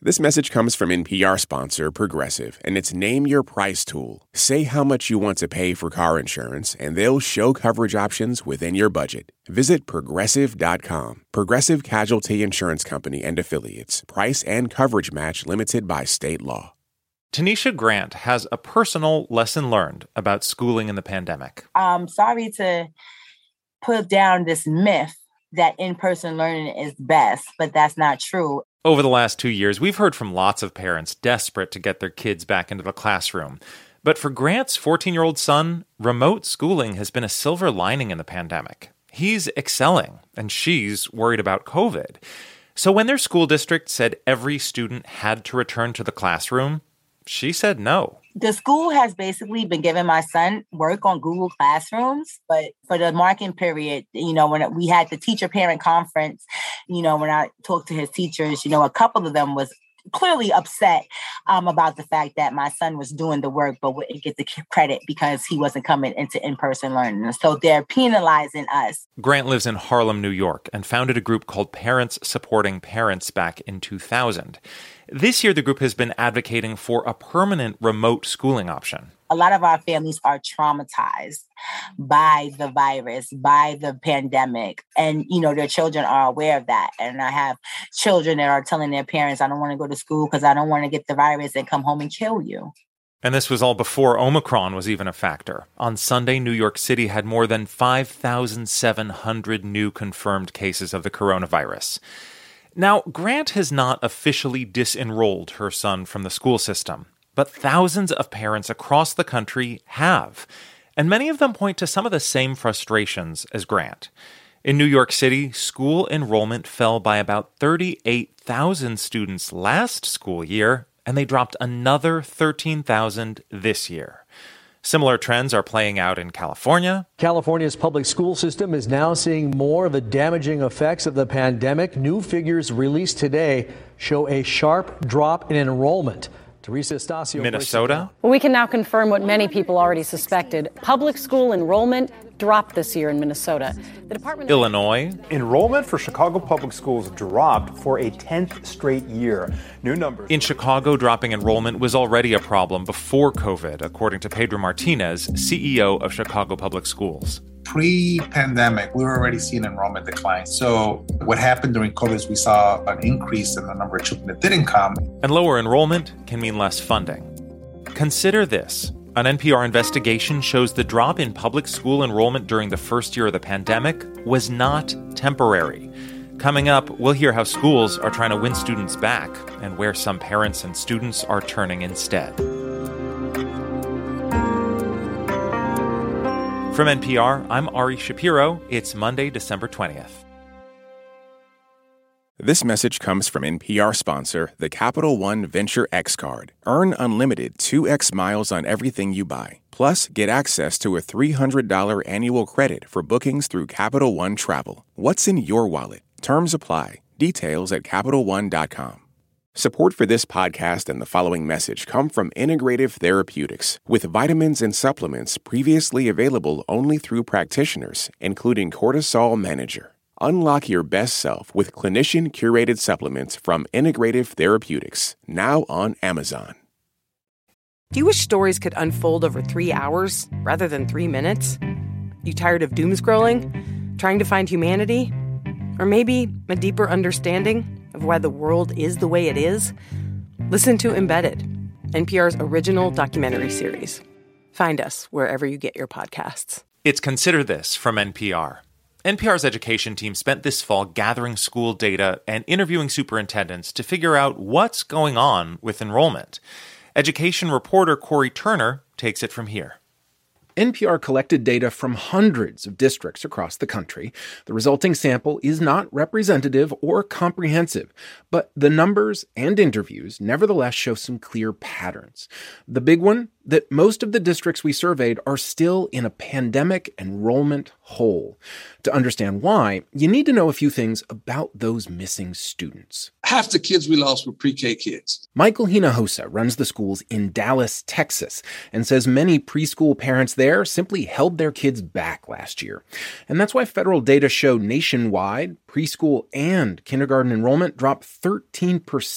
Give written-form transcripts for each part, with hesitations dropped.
This message comes from NPR sponsor Progressive, and it's Name Your Price tool. Say how much you want to pay for car insurance, and they'll show coverage options within your budget. Visit Progressive.com. Progressive Casualty Insurance Company and Affiliates. Price and coverage match limited by state law. Tanisha Grant has a personal lesson learned about schooling in the pandemic. I'm sorry to put down this myth that in-person learning is best, but that's not true. Over the last 2 years, we've heard from lots of parents desperate to get their kids back into the classroom. But for Grant's 14-year-old son, remote schooling has been a silver lining in the pandemic. He's excelling, and she's worried about COVID. So when their school district said every student had to return to the classroom, she said no. The school has basically been giving my son work on Google Classrooms, but for the marking period, when we had the teacher-parent conference, when I talked to his teachers, a couple of them was clearly upset about the fact that my son was doing the work, but wouldn't get the credit because he wasn't coming into in-person learning. So they're penalizing us. Grant lives in Harlem, New York, and founded a group called Parents Supporting Parents back in 2000. This year, the group has been advocating for a permanent remote schooling option. A lot of our families are traumatized by the virus, by the pandemic. And, their children are aware of that. And I have children that are telling their parents, I don't want to go to school because I don't want to get the virus and come home and kill you. And this was all before Omicron was even a factor. On Sunday, New York City had more than 5,700 new confirmed cases of the coronavirus. Now, Grant has not officially disenrolled her son from the school system, but thousands of parents across the country have. And many of them point to some of the same frustrations as Grant. In New York City, school enrollment fell by about 38,000 students last school year, and they dropped another 13,000 this year. Similar trends are playing out in California. California's public school system is now seeing more of the damaging effects of the pandemic. New figures released today show a sharp drop in enrollment. Teresa Estacio. Minnesota. We can now confirm what many people already suspected. Public school enrollment dropped this year in Minnesota. The Department of Illinois. Enrollment for Chicago public schools dropped for a 10th straight year. New numbers. In Chicago, dropping enrollment was already a problem before COVID, according to Pedro Martinez, CEO of Chicago Public Schools. Pre-pandemic, we were already seeing enrollment decline. So what happened during COVID is we saw an increase in the number of children that didn't come. And lower enrollment can mean less funding. Consider this. An NPR investigation shows the drop in public school enrollment during the first year of the pandemic was not temporary. Coming up, we'll hear how schools are trying to win students back and where some parents and students are turning instead. From NPR, I'm Ari Shapiro. It's Monday, December 20th. This message comes from NPR sponsor, the Capital One Venture X Card. Earn unlimited 2x miles on everything you buy. Plus, get access to a $300 annual credit for bookings through Capital One Travel. What's in your wallet? Terms apply. Details at CapitalOne.com. Support for this podcast and the following message come from Integrative Therapeutics, with vitamins and supplements previously available only through practitioners, including Cortisol Manager. Unlock your best self with clinician-curated supplements from Integrative Therapeutics, now on Amazon. Do you wish stories could unfold over 3 hours rather than 3 minutes? You tired of doom scrolling? Trying to find humanity? Or maybe a deeper understanding of why the world is the way it is? Listen to Embedded, NPR's original documentary series. Find us wherever you get your podcasts. It's Consider This from NPR. NPR's education team spent this fall gathering school data and interviewing superintendents to figure out what's going on with enrollment. Education reporter Corey Turner takes it from here. NPR collected data from hundreds of districts across the country. The resulting sample is not representative or comprehensive, but the numbers and interviews nevertheless show some clear patterns. The big one, that most of the districts we surveyed are still in a pandemic enrollment hole. To understand why, you need to know a few things about those missing students. Half the kids we lost were pre-K kids. Michael Hinojosa runs the schools in Dallas, Texas, and says many preschool parents there simply held their kids back last year. And that's why federal data show nationwide preschool and kindergarten enrollment dropped 13%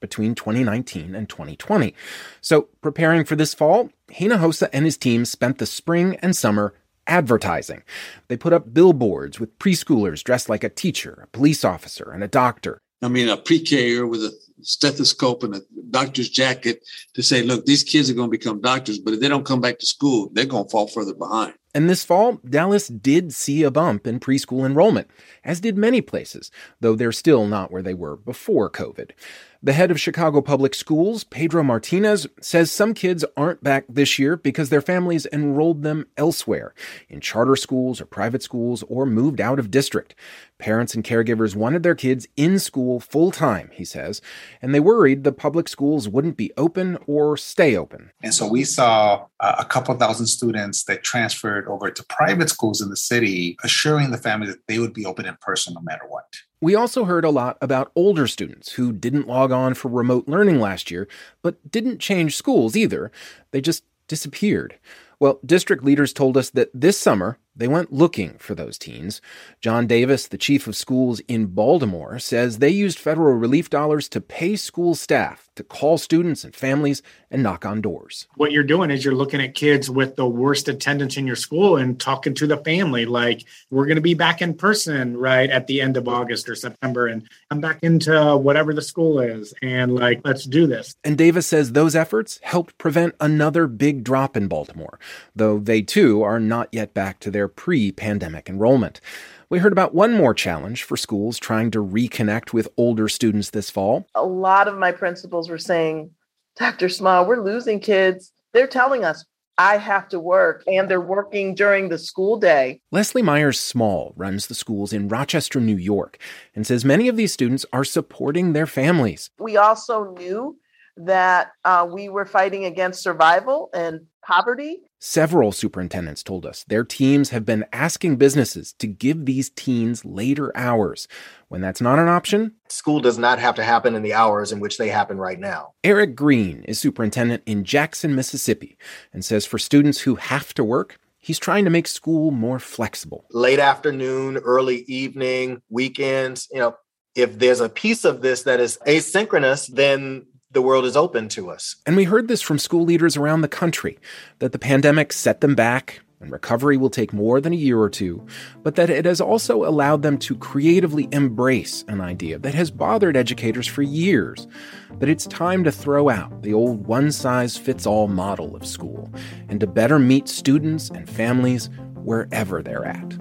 between 2019 and 2020. So preparing for this fall, Hinojosa and his team spent the spring and summer advertising. They put up billboards with preschoolers dressed like a teacher, a police officer, and a doctor. I mean, a pre-K-er with a stethoscope and a doctor's jacket to say, look, these kids are going to become doctors, but if they don't come back to school, they're going to fall further behind. And this fall, Dallas did see a bump in preschool enrollment, as did many places, though they're still not where they were before COVID. The head of Chicago Public Schools, Pedro Martinez, says some kids aren't back this year because their families enrolled them elsewhere, in charter schools or private schools, or moved out of district. Parents and caregivers wanted their kids in school full-time, he says, and they worried the public schools wouldn't be open or stay open. And so we saw a couple thousand students that transferred over to private schools in the city, assuring the family that they would be open in person no matter what. We also heard a lot about older students who didn't log on for remote learning last year, but didn't change schools either. They just disappeared. Well, district leaders told us that this summer, they went looking for those teens. John Davis, the chief of schools in Baltimore, says they used federal relief dollars to pay school staff to call students and families and knock on doors. What you're doing is you're looking at kids with the worst attendance in your school and talking to the family, like, we're going to be back in person right at the end of August or September, and I'm back into whatever the school is, and like, let's do this. And Davis says those efforts helped prevent another big drop in Baltimore, though they too are not yet back to their pre-pandemic enrollment. We heard about one more challenge for schools trying to reconnect with older students this fall. A lot of my principals were saying, Dr. Small, we're losing kids. They're telling us, I have to work, and they're working during the school day. Leslie Myers-Small runs the schools in Rochester, New York, and says many of these students are supporting their families. We also knew that we were fighting against survival and poverty. Several superintendents told us their teams have been asking businesses to give these teens later hours. When that's not an option, school does not have to happen in the hours in which they happen right now. Eric Green is superintendent in Jackson, Mississippi, and says for students who have to work, he's trying to make school more flexible. Late afternoon, early evening, weekends, if there's a piece of this that is asynchronous, then the world is open to us. And we heard this from school leaders around the country, that the pandemic set them back and recovery will take more than a year or two, but that it has also allowed them to creatively embrace an idea that has bothered educators for years, that it's time to throw out the old one-size-fits-all model of school and to better meet students and families wherever they're at.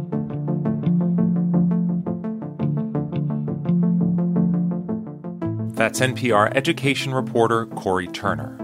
That's NPR education reporter Corey Turner.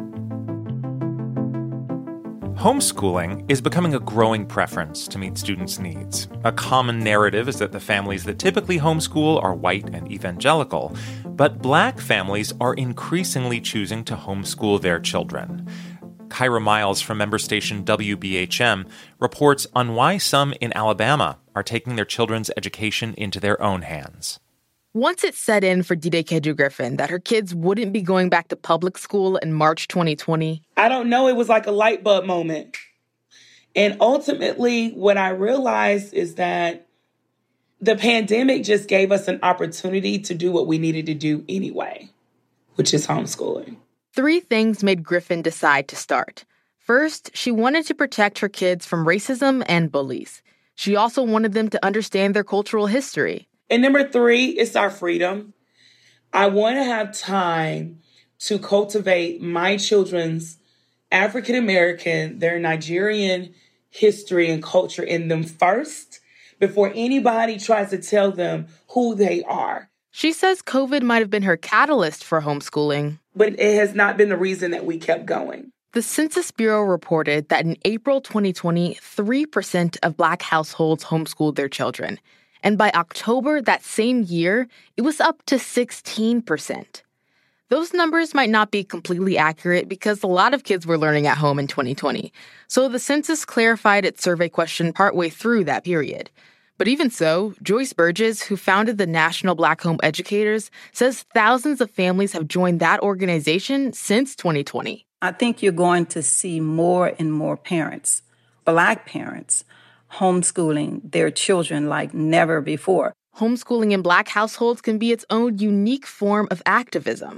Homeschooling is becoming a growing preference to meet students' needs. A common narrative is that the families that typically homeschool are white and evangelical, but Black families are increasingly choosing to homeschool their children. Kyra Miles from member station WBHM reports on why some in Alabama are taking their children's education into their own hands. Once it set in for Dide Kedru-Griffin that her kids wouldn't be going back to public school in March 2020. I don't know, it was like a light bulb moment. And ultimately, what I realized is that the pandemic just gave us an opportunity to do what we needed to do anyway, which is homeschooling. 3 things made Griffin decide to start. First, she wanted to protect her kids from racism and bullies. She also wanted them to understand their cultural history. And number 3 is our freedom. I want to have time to cultivate my children's African American, their Nigerian history and culture in them first, before anybody tries to tell them who they are. She says COVID might have been her catalyst for homeschooling. But it has not been the reason that we kept going. The Census Bureau reported that in April 2020, 3% of Black households homeschooled their children. And by October that same year, it was up to 16%. Those numbers might not be completely accurate because a lot of kids were learning at home in 2020. So the census clarified its survey question partway through that period. But even so, Joyce Burgess, who founded the National Black Home Educators, says thousands of families have joined that organization since 2020. I think you're going to see more and more parents, Black parents, homeschooling their children like never before. Homeschooling in Black households can be its own unique form of activism.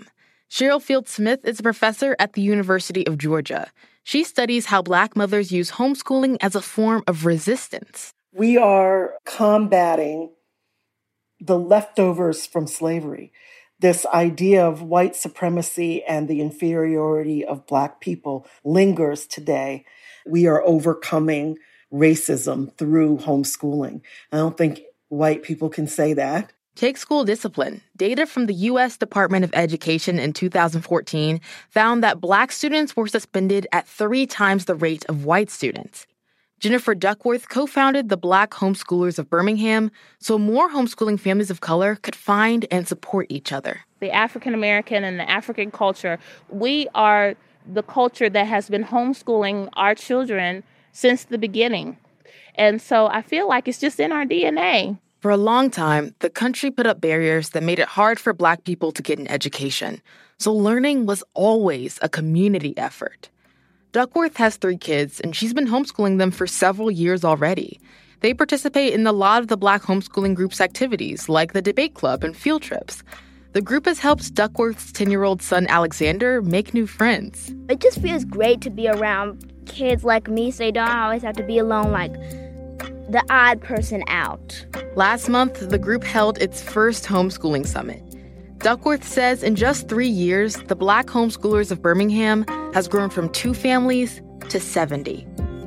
Cheryl Field-Smith is a professor at the University of Georgia. She studies how Black mothers use homeschooling as a form of resistance. We are combating the leftovers from slavery. This idea of white supremacy and the inferiority of Black people lingers today. We are overcoming racism through homeschooling. I don't think white people can say that. Take school discipline. Data from the U.S. Department of Education in 2014 found that Black students were suspended at 3 times the rate of white students. Jennifer Duckworth co-founded the Black Homeschoolers of Birmingham so more homeschooling families of color could find and support each other. The African American and the African culture, we are the culture that has been homeschooling our children since the beginning. And so I feel like it's just in our DNA. For a long time, the country put up barriers that made it hard for Black people to get an education. So learning was always a community effort. Duckworth has 3 kids, and she's been homeschooling them for several years already. They participate in a lot of the Black homeschooling group's activities, like the debate club and field trips. The group has helped Duckworth's 10-year-old son, Alexander, make new friends. It just feels great to be around kids like me, so you don't always have to be alone like the odd person out. Last month, the group held its first homeschooling summit. Duckworth says in just 3 years, the Black Homeschoolers of Birmingham has grown from 2 families to 70.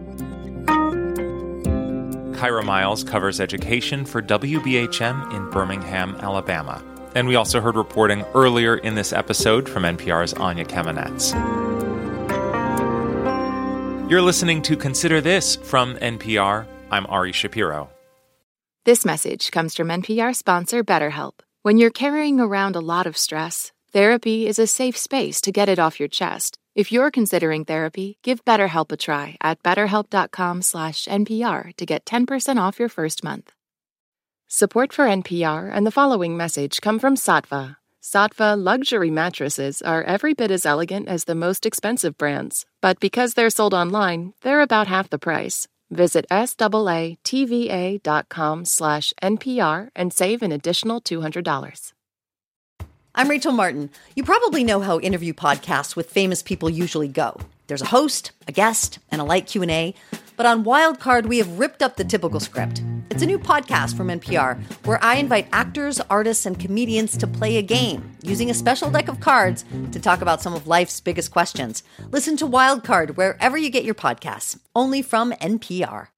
Kyra Miles covers education for WBHM in Birmingham, Alabama. And we also heard reporting earlier in this episode from NPR's Anya Kamenetz. You're listening to Consider This from NPR. I'm Ari Shapiro. This message comes from NPR sponsor BetterHelp. When you're carrying around a lot of stress, therapy is a safe space to get it off your chest. If you're considering therapy, give BetterHelp a try at BetterHelp.com/NPR to get 10% off your first month. Support for NPR and the following message come from Saatva. Saatva luxury mattresses are every bit as elegant as the most expensive brands, but because they're sold online, they're about half the price. Visit SAATVA.com/NPR and save an additional $200. I'm Rachel Martin. You probably know how interview podcasts with famous people usually go. There's a host, a guest, and a light Q&A. But on Wildcard, we have ripped up the typical script. It's a new podcast from NPR where I invite actors, artists, and comedians to play a game using a special deck of cards to talk about some of life's biggest questions. Listen to Wildcard wherever you get your podcasts, only from NPR.